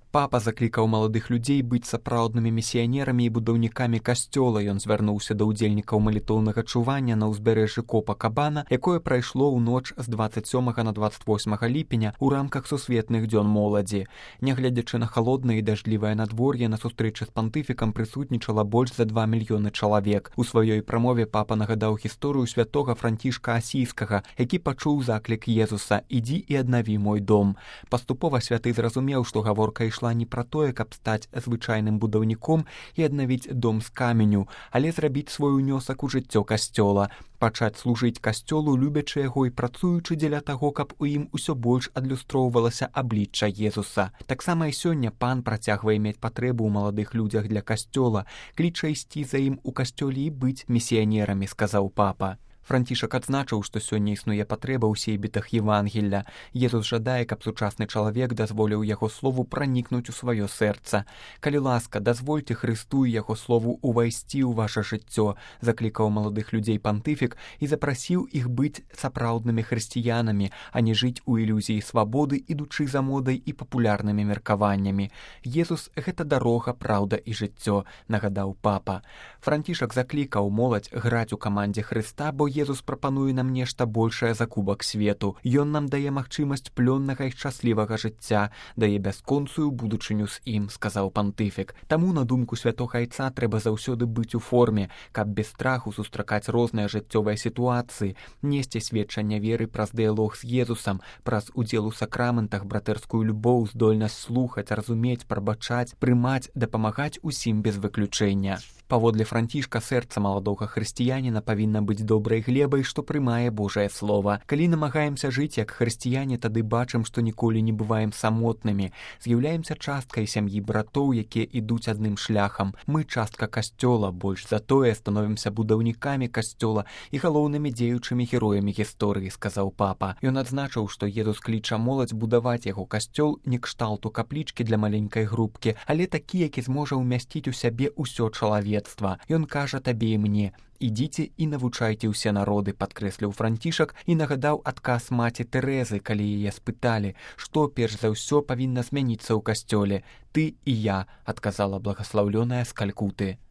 Папа заклікаў маладых людзей быць сапраўднымі місіянерамі і будаўнікамі касцёла. Ён звярнуўся да ўдзельнікаў малітоўнага чування на ўзбярэжжы Копакабана, якое прайшло ў ноч з 27 на 28 ліпеня ў рамках сусветных дзён моладзі. Нягледзячы на халоднае і дажджлівае надвор'е, на сустрэчы з пантыфікам прысутнічала больш за 2 мільёны чалавек. У сваёй прамове папа нагадаў гісторыю святога Францішка Асійскага, які пачуў заклік Езуса: «Ідзі і аднаві мой дом». Паступова святы зразумеў, што гаворка ішла не пра тое, каб стаць звычайным будаўніком і аднавіць дом з каменю, але зрабіць свой унёсак у жыццё касцёла, пачаць служыць касцёлу, любячы яго і працуючы дзеля таго, каб у ім усё больш адлюстроўвалася аблічча Езуса. Таксама і сёння пан працягвае мець патрэбу ў маладых людзях для касцёла, кліча ісці за ім у касцёле і быць місіянерамі, сказаў папа. Францішак адзначыў, што сёння існуе патрэба ў сейбітах Евангелля. Езус жадае, каб сучасны чалавек дазволіў яго слову пранікнуць у сваё сэрца. «Калі ласка, дазвольце Хрысту і яго слову увайсці ў ваша жыццё», заклікаў маладых людзей пантыфік і запрасіў іх быць сапраўднымі хрысціянамі, а не жыць у ілюзіі свабоды, ідучы за модай і папулярнымі меркаваннямі. «Езус – гэта дарога, праўда і жыццё», нагадаў папа. Францішак заклікаў моладзь граць у камандзе Хрыста, бо Езус прапануе нам нешта большае за кубак свету. Ён нам дае магчымасць плённага і шчаслівага жыцця, дае бясконцую будучыню з ім, сказаў пантыфік. Таму, на думку святога айца, трэба заўсёды быць у форме, каб без страху сустракаць розныя жыццёвыя сітуацыі, несці сведчанне веры праз дыялог з Езусам, праз удзел у сакраментах, братэрскую любоў, здольнасць слухаць, разумець, прабачаць, прымаць, дапамагаць усім без выключэння. Паводле Францішка, сэрца маладога хрысціяніна павінна быць добрай глебай, што прымае Божае слова. Калі намагаемся жыць як хрысціяне, тады бачым, што ніколі не бываем самотнымі. З'яўляемся часткай сям'і братоў, якія ідуць адным шляхам. Мы частка касцёла, больш за тое становімся будаўнікамі касцёла і галоўнымі дзеючымі героямі гісторыі, сказаў папа. Ён адзначыў, што Езус кліча моладзь будаваць яго касцёл не кшталту каплічкі для маленькай групкі, але такі, які зможа ўмясціць у сябе ўсё чалавецтва. Ён кажа табе і мне: «Ідзіце і навучайце ўсе народы», падкрэсліў Францішак і нагадаў адказ маці Тэрэзы, калі яе спыталі, што перш за ўсё павінна змяніцца ў касцёле. «Ты і я», адказала благаслаўлёная з Калькуты.